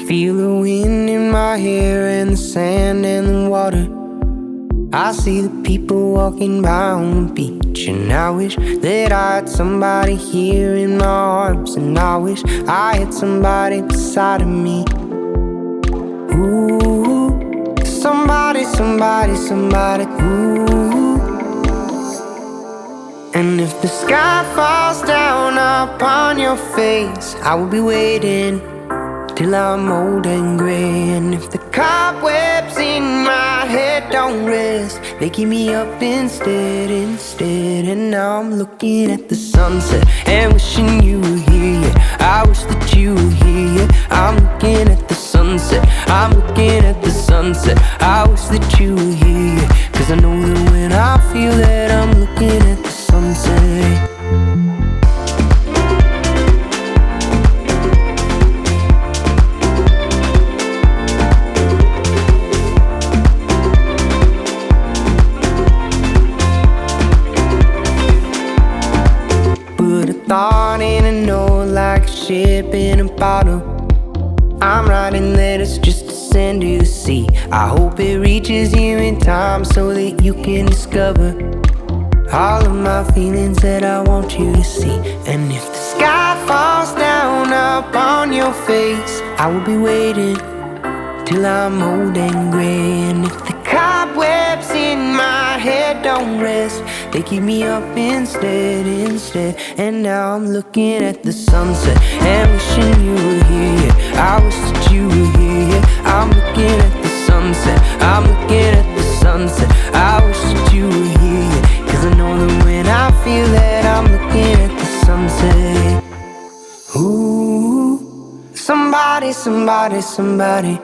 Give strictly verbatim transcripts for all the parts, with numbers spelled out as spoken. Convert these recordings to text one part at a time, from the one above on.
Feel the wind in my hair and the sand and the water. I see the people walking by on the beach, and I wish that I had somebody here in my arms, and I wish I had somebody beside of me. Ooh, somebody, somebody, somebody, ooh. And if the sky falls down upon your face, I will be waiting till I'm old and gray. And if the cobwebs in my head don't rest, they keep me up instead, instead. And now I'm looking at the sunset and wishing you were here, yeah. I wish that you were here, yeah. I'm looking at the sunset, I'm looking at the sunset. I wish that you were here, yeah. Cause I know that when I feel that I'm looking at the sunset. Thought in a note like a ship in a bottle. I'm writing letters just to send to the sea. I hope it reaches you in time so that you can discover all of my feelings that I want you to see. And if the sky falls down upon your face, I will be waiting till I'm old and gray. And if the cobwebs in my head don't rest, they keep me up instead, instead. And now I'm looking at the sunset and wishing you were here, yeah. I wish that you were here, yeah. I'm looking at the sunset, I'm looking at the sunset. I wish that you were here, yeah. Cause I know that when I feel that I'm looking at the sunset. Ooh, somebody, somebody, somebody,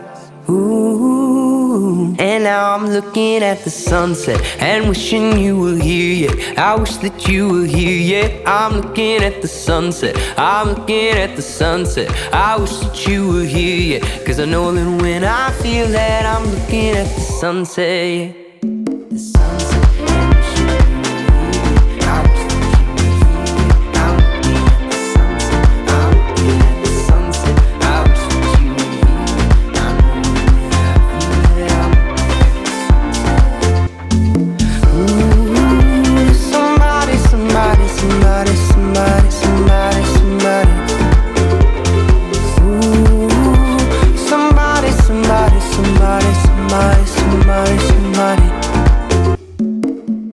ooh. And now I'm looking at the sunset and wishing you were here, yeah. I wish that you were here, yeah. I'm looking at the sunset, I'm looking at the sunset. I wish that you were here, yeah. Cause I know that when I feel that I'm looking at the sunset, yeah.